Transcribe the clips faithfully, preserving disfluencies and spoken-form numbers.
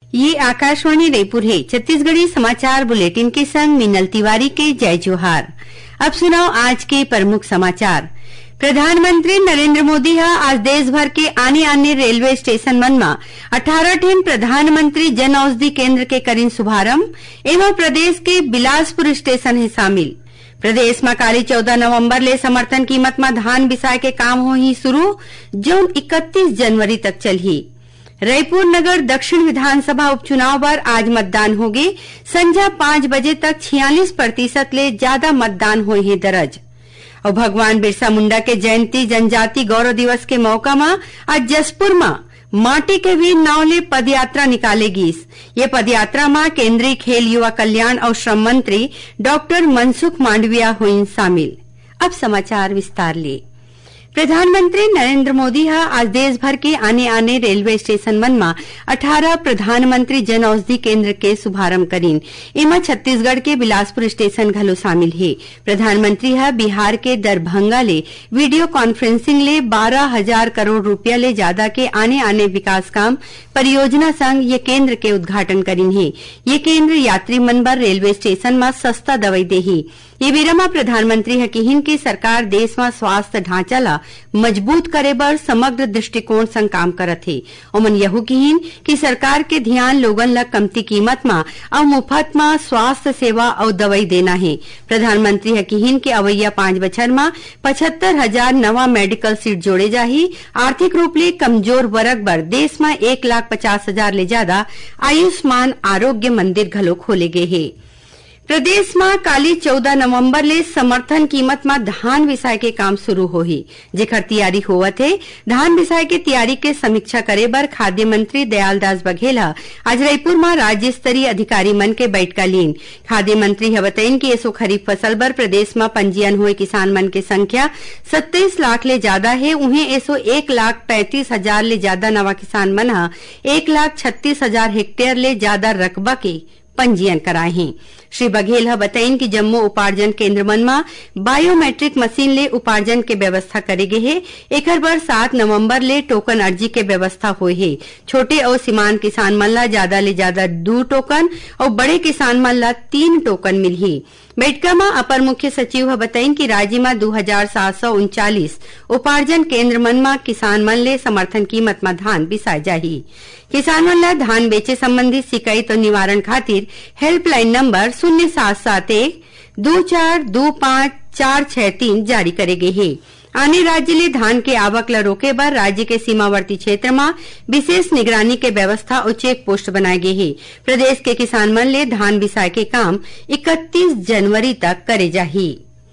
ये आकाशवाणी रायपुर है। छत्तीसगढ़ी समाचार बुलेटिन के संग मिनल तिवारी के जय जोहार। अब सुनाओ आज के प्रमुख समाचार। प्रधानमंत्री नरेंद्र मोदी हा आज देश भर के आने आने रेलवे स्टेशन मन में अठारह ठेन प्रधानमंत्री जन औषधि केंद्र के करीन शुभारंभ। एवं प्रदेश के बिलासपुर स्टेशन है शामिल। प्रदेश में काली चौदह नवंबर ले समर्थन कीमत में धान बिसाय के काम हो ही शुरू, जो इकतीस जनवरी तक चलही। रायपुर नगर दक्षिण विधानसभा उपचुनाव पर आज मतदान होगे। संझा पांच बजे तक छियालीस प्रतिशत ले ज्यादा मतदान हुए हैं दर्ज। और भगवान बिरसा मुंडा के जयंती जनजाति गौरव दिवस के मौका में आज जसपुर में माटी के वीर नाव ले पदयात्रा निकालेगी। ये पदयात्रा में केंद्रीय खेल युवा कल्याण और श्रम मंत्री डॉक्टर मनसुख मांडविया हुई शामिल। अब समाचार विस्तार ले। प्रधानमंत्री नरेंद्र मोदी हा आज देश भर के आने आने रेलवे स्टेशन मन में अठारह प्रधानमंत्री जन औषधि केंद्र के शुभारंभ करीन। एमा छत्तीसगढ़ के बिलासपुर स्टेशन घलो शामिल है। प्रधानमंत्री हा बिहार के दरभंगा ले वीडियो कॉन्फ्रेंसिंग ले बारह हजार करोड़ रुपया ले ज्यादा के आने आने विकास काम परियोजना संग ये केंद्र के उद्घाटन करीन है। ये केंद्र यात्री मन बर रेलवे स्टेशन में सस्ता दवाई देही। ये बेरा में प्रधानमंत्री हकीहिन की सरकार देश में स्वास्थ्य ढांचा ला मजबूत करे बर समग्र दृष्टिकोण संग काम करत है। ओमन यहू कहिन कि सरकार के ध्यान लोगन ला कमती कीमत में और मुफ्त में स्वास्थ्य सेवा और दवाई देना है। प्रधानमंत्री हकीहिन के अवैया पांच बछर में पचहत्तर हजार नवा मेडिकल सीट जोड़े जाही। आर्थिक रूप ले कमजोर वर्ग बर देश में एक लाख पचास हजार ले ज्यादा आयुष्मान आरोग्य मंदिर घलो खोले गए है। प्रदेश में काली चौदह नवंबर ले समर्थन कीमत में धान बिसाय के काम शुरू होही, जेकर तैयारी होवत है। धान बिसाय के तैयारी के समीक्षा करे बर खाद्य मंत्री दयालदास बघेल आज रायपुर में राज्य स्तरीय अधिकारी मन के बैठका लीन। खाद्य मंत्री ह बताइन कि एसो खरीफ फसल बर प्रदेश में पंजीयन हुए किसान मन के संख्या सत्ताईस लाख ले ज्यादा है। उन्हें एसो एक लाख पैंतीस हजार ले ज्यादा नवा किसान मन ह एक लाख छत्तीस हजार हेक्टेयर ले ज्यादा रकबा के पंजीयन कराए हैं। श्री बघेल बताइन कि जम्मो उपार्जन केंद्र मन में बायोमेट्रिक मशीन ले उपार्जन के व्यवस्था करे गे है। एकर बर सात नवंबर ले टोकन अर्जी के व्यवस्था होए है। छोटे और सीमांत किसान मन ला ज्यादा ले ज्यादा दो टोकन और बड़े किसान मन ला तीन टोकन मिलही। बैठका में अपर मुख्य सचिव बताइन कि राज्य में दो हजार सात सौ उनचालीस उपार्जन केंद्र मन में किसान मन ले समर्थन कीमत में धान बिसाय जाही। किसान मन ला धान बेचे संबंधी शिकायत और निवारण खातिर हेल्पलाइन नंबर शून्य सात सात एक दो चार दो पांच चार छह तीन जारी करे गए है। आने राज्य ले धान के आवक ला रोके बर राज्य के सीमावर्ती क्षेत्र में विशेष निगरानी के व्यवस्था और चेक पोस्ट बनाए गए है। प्रदेश के किसान मन ले धान बिसाय के काम इकतीस जनवरी तक करे जाही।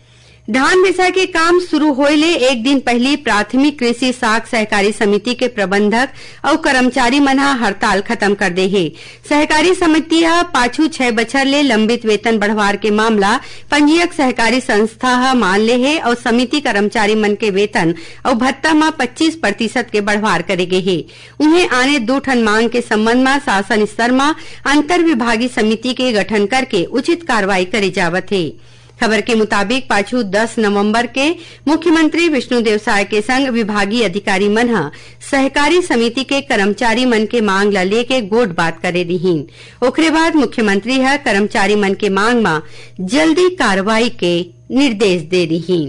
धान बिसाय के काम शुरू होए ले एक दिन पहले प्राथमिक कृषि साख सहकारी समिति के प्रबंधक और कर्मचारी मन हड़ताल खत्म कर दे है। सहकारी समिति हा पाछू छह बछर ले लंबित वेतन बढ़वार के मामला पंजीयक सहकारी संस्था हा मान ले है और समिति कर्मचारी मन के वेतन और भत्ता में पच्चीस प्रतिशत के बढ़वार करे गए है। उन्हें आने दो ठन मांग के संबंध में शासन स्तर में अंतर विभागीय समिति के गठन करके उचित कार्रवाई करे जावत है। खबर के मुताबिक पाछू दस नवंबर के मुख्यमंत्री विष्णुदेव साय के संग विभागीय अधिकारी मन ह सहकारी समिति के कर्मचारी मन के मांग ला लेके गोट बात करे रहीन। ओकरे बाद मुख्यमंत्री ह कर्मचारी मन के मांग में जल्दी कार्रवाई के निर्देश दे रहीन।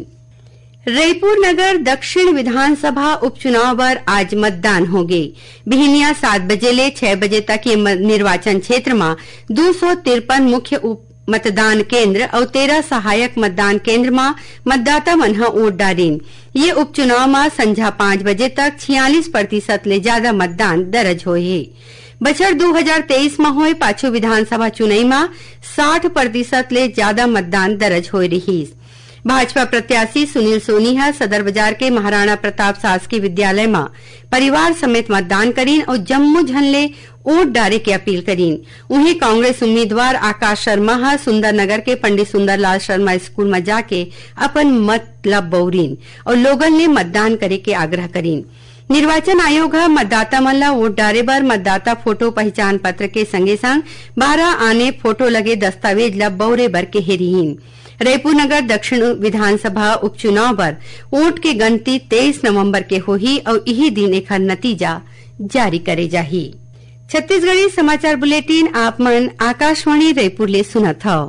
रायपुर नगर दक्षिण विधानसभा उपचुनाव पर आज मतदान होगे। बिहनिया सात बजे ले छह बजे तक ये निर्वाचन क्षेत्र में दो सौ तिरपन मुख्य उप मतदान केंद्र और तेरह सहायक मतदान केंद्र में मतदाता मन ह वोट डालीन। ये उपचुनाव में संझा पांच बजे तक छियालीस प्रतिशत ले ज्यादा मतदान दर्ज हुए है। बछर दो हजार तेईस में हुए पाछू विधानसभा चुनाई में साठ प्रतिशत ले ज्यादा मतदान दर्ज हो रही। भाजपा प्रत्याशी सुनील सोनी है सदर बाजार के महाराणा प्रताप शासकीय विद्यालय में परिवार समेत मतदान करीन और जम्मू झनले वोट डाले की अपील करीन। उन्हें कांग्रेस उम्मीदवार आकाश शर्मा है सुंदर नगर के पंडित सुंदरलाल शर्मा स्कूल में जाके अपन मत ला बौरीन और लोगन ने मतदान करे के आग्रह करीन। निर्वाचन आयोग है मतदाता मन ला वोट डाले बर मतदाता फोटो पहचान पत्र के संगे संग बारह आने फोटो लगे दस्तावेज ला बौरे बर के हेरीन। रायपुर नगर दक्षिण विधानसभा उपचुनाव पर वोट के गिनती तेईस नवंबर के होही और यही दिन एकर नतीजा जारी करे जाही। छत्तीसगढ़ी समाचार बुलेटिन आप मन आकाशवाणी रायपुर ले सुनत हव।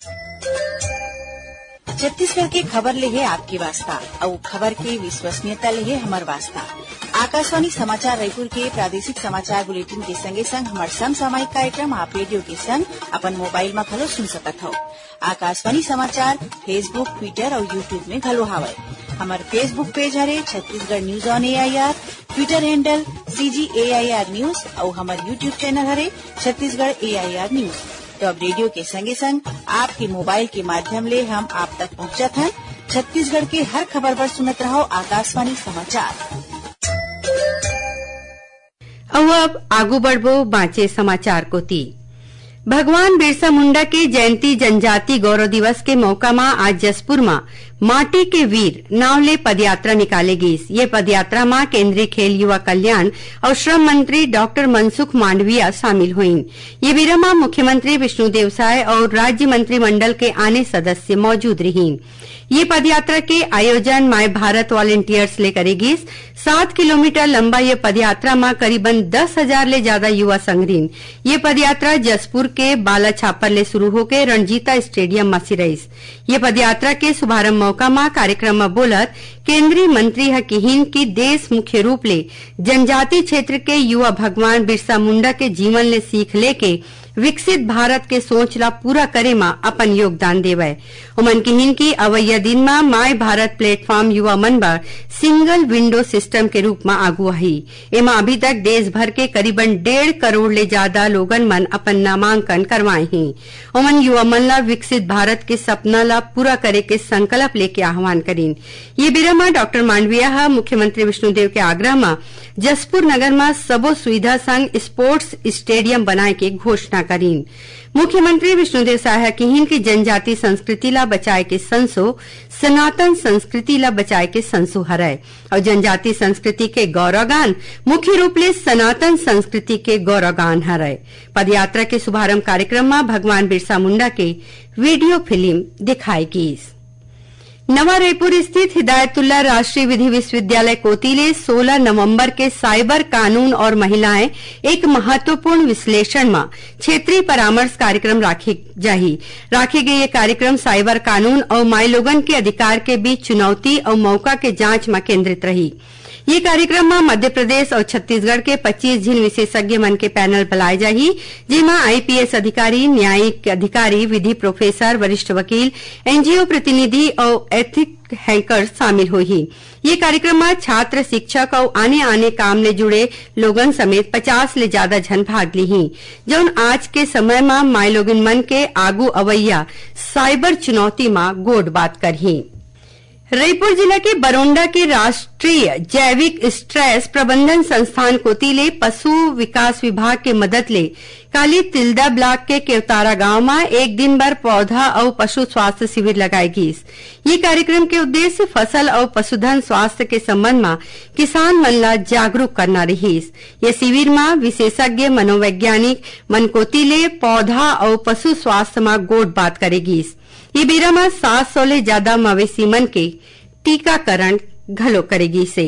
छत्तीसगढ़ के खबर ले है आपकी वास्ता और खबर के विश्वसनीयता ले है हमार वास्ता। आकाशवाणी समाचार रायपुर के प्रादेशिक समाचार बुलेटिन के संगे संग हमार समसामयिक कार्यक्रम आप रेडियो के संग अपन मोबाइल में घलो सुन सकत हो। आकाशवाणी समाचार फेसबुक, ट्विटर और यूट्यूब में घलो हावय। हमार फेसबुक पेज हरे Chhattisgarh news on A I R, Twitter handle C G A I R news और हमार यूट्यूब चैनल हरे छत्तीसगढ़ ए आई आर न्यूज। तो अब रेडियो के संगे संग आपके मोबाइल के माध्यम ले हम आप तक पहुंचत हैं। छत्तीसगढ़ के हर खबर पर सुनत रहो आकाशवाणी समाचार। अब आगू बढ़बो बाँचे समाचार को ती। भगवान बिरसा मुंडा के जयंती जनजाति गौरव दिवस के मौका में आज जसपुर में माटी के वीर नाव ले पदयात्रा निकाले गई। ये पदयात्रा में केंद्रीय खेल युवा कल्याण और श्रम मंत्री डॉक्टर मनसुख मांडविया शामिल हुईं। ये वीरा में मुख्यमंत्री विष्णुदेव साय और राज्य मंत्रिमंडल के आने सदस्य मौजूद रहीं। ये पदयात्रा के आयोजन माय भारत वॉलंटियर्स ले करेगी। सात किलोमीटर लंबा ये पदयात्रा में करीबन दस हजार ले ज्यादा युवा संगरीन। ये पदयात्रा जसपुर के बाला छापर ले शुरू होकर रणजीता स्टेडियम में सिरईस। ये पदयात्रा के शुभारंभ मौका में कार्यक्रम में बोलत केंद्रीय मंत्री ह किहिन की देश मुख्य रूप ले जनजाति क्षेत्र के युवा भगवान बिरसा मुंडा के जीवन ले सीख लेके विकसित भारत के सोच ला पूरा करे में अपन योगदान देवे। उमन किहिन की अवैया दिन में माय भारत प्लेटफॉर्म युवा मन बर सिंगल विंडो सिस्टम के रूप में आगू आई। एमा अभी तक देश भर के करीबन डेढ़ करोड़ ले ज्यादा लोगन मन अपन नामांकन करवाए हैं। उमन युवा मन ला विकसित भारत के सपना ला पूरा करे के संकल्प लेके आह्वान करीन। ये बिरा में डॉक्टर मांडविया मुख्यमंत्री विष्णुदेव के आग्रह में जसपुर नगर में सबो सुविधा संग स्पोर्ट्स स्टेडियम बनाए के घोषणा करीन। मुख्यमंत्री विष्णुदेव साय किहिन की जनजाति संस्कृति ला बचाए के संसो सनातन संस्कृति ला बचाए के संसो हरय और जनजाति संस्कृति के गौरवगान मुख्य रूप ले सनातन संस्कृति के गौरवगान हरय। पदयात्रा के शुभारंभ कार्यक्रम में भगवान बिरसा मुंडा के वीडियो फिल्म दिखाएगी। नवा रायपुर स्थित हिदायतुल्ला राष्ट्रीय विधि विश्वविद्यालय कोतीले सोलह नवंबर के साइबर कानून और महिलाएं एक महत्वपूर्ण विश्लेषण में क्षेत्रीय परामर्श कार्यक्रम राखी जाही। राखे गए ये कार्यक्रम साइबर कानून और माई लोगन के अधिकार के बीच चुनौती और मौका के जांच में केंद्रित रही। ये कार्यक्रम में मध्य प्रदेश और छत्तीसगढ़ के पच्चीस जिन विशेषज्ञ मन के पैनल बुलाए जाही, जिसमें आईपीएस अधिकारी, न्यायिक अधिकारी, विधि प्रोफेसर, वरिष्ठ वकील, एनजीओ प्रतिनिधि और एथिक हैकर शामिल होही। ये कार्यक्रम में छात्र, शिक्षक और आने आने काम ले जुड़े लोगन समेत पचास ले ज्यादा जन भाग ली, जौन आज के समय में माई लोगन मन के आगू अवैया साइबर चुनौती में गोड बात करही। रायपुर जिला के बरोंडा के राष्ट्रीय जैविक स्ट्रेस प्रबंधन संस्थान कोतीले पशु विकास विभाग के मदद ले काली तिल्दा ब्लॉक के केवतारा गांव में एक दिन भर पौधा और पशु स्वास्थ्य शिविर लगाएगी। ये कार्यक्रम के उद्देश्य फसल और पशुधन स्वास्थ्य के संबंध में किसान मन ला जागरूक करना रही। ये शिविर में विशेषज्ञ मनोवैज्ञानिक मन कोतीले पौधा और पशु स्वास्थ्य में गोट बात करेगी। ये बेरा में सात सौ ले ज्यादा मवेशी मन के टीकाकरण घलो करेगी से।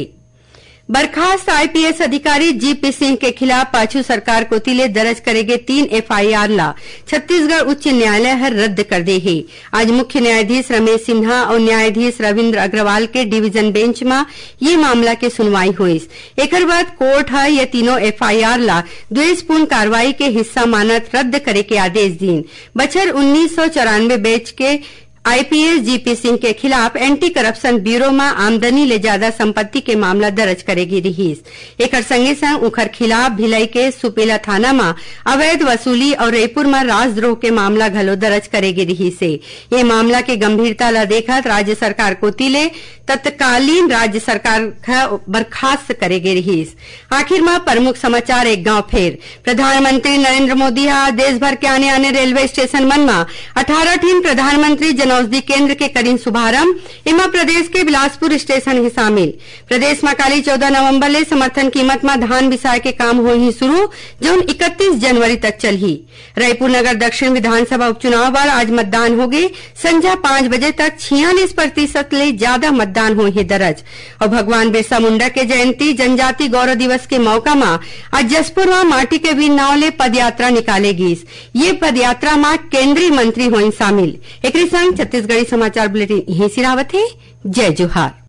बर्खास्त आईपीएस अधिकारी जीपी सिंह के खिलाफ पाछू सरकार कोतीले दर्ज करेगे तीन एफआईआर ला छत्तीसगढ़ उच्च न्यायालय हर रद्द कर दे है। आज मुख्य न्यायाधीश रमेश सिन्हा और न्यायाधीश रविन्द्र अग्रवाल के डिवीजन बेंच में ये मामला के सुनवाई हुई। एकर बाद कोर्ट है ये तीनों एफआईआर ला द्वेषपूर्ण कार्रवाई के हिस्सा मानत रद्द करे के आदेश दीन। बछर उन्नीस सौ चौरानवे बैच के आईपीएस जीपी सिंह के खिलाफ एंटी करप्शन ब्यूरो में आमदनी ले ज्यादा संपत्ति के मामला दर्ज करेगी रहीस। एकर संगे संग उखर खिलाफ भिलाई के सुपेला थाना में अवैध वसूली और रायपुर में राजद्रोह के मामला घलो दर्ज करेगी रही से। ये मामला के गंभीरता ला देखत राज्य सरकार कोतीले तत्कालीन राज्य सरकार बर्खास्त करेगी रहीस। आखिर में प्रमुख समाचार एक गांव फेर। प्रधानमंत्री नरेंद्र मोदी आज देश भर के आने आने रेलवे स्टेशन मन में अठारह टीम प्रधानमंत्री जन जनौषधि केंद्र के करीन शुभारंभ एमा प्रदेश के बिलासपुर स्टेशन ही शामिल। प्रदेश में काली चौदह नवंबर ले समर्थन कीमत में धान बिसाय के काम हो ही शुरू, जो इकतीस जनवरी तक चलही। रायपुर नगर दक्षिण विधानसभा उपचुनाव बार आज मतदान हो गए। संध्या पांच बजे तक छियालीस प्रतिशत ले ज्यादा मतदान हो ही दर्ज। और भगवान बिरसा मुंडा के जयंती जनजाति गौरव दिवस के मौका में आज जसपुर में माटी के वीर नाव ले पदयात्रा निकालेगी। ये पदयात्रा में केंद्रीय मंत्री हुई शामिल। एक संग छत्तीसगढ़ी समाचार बुलेटिन यहीं सिरावत है। जय जोहार।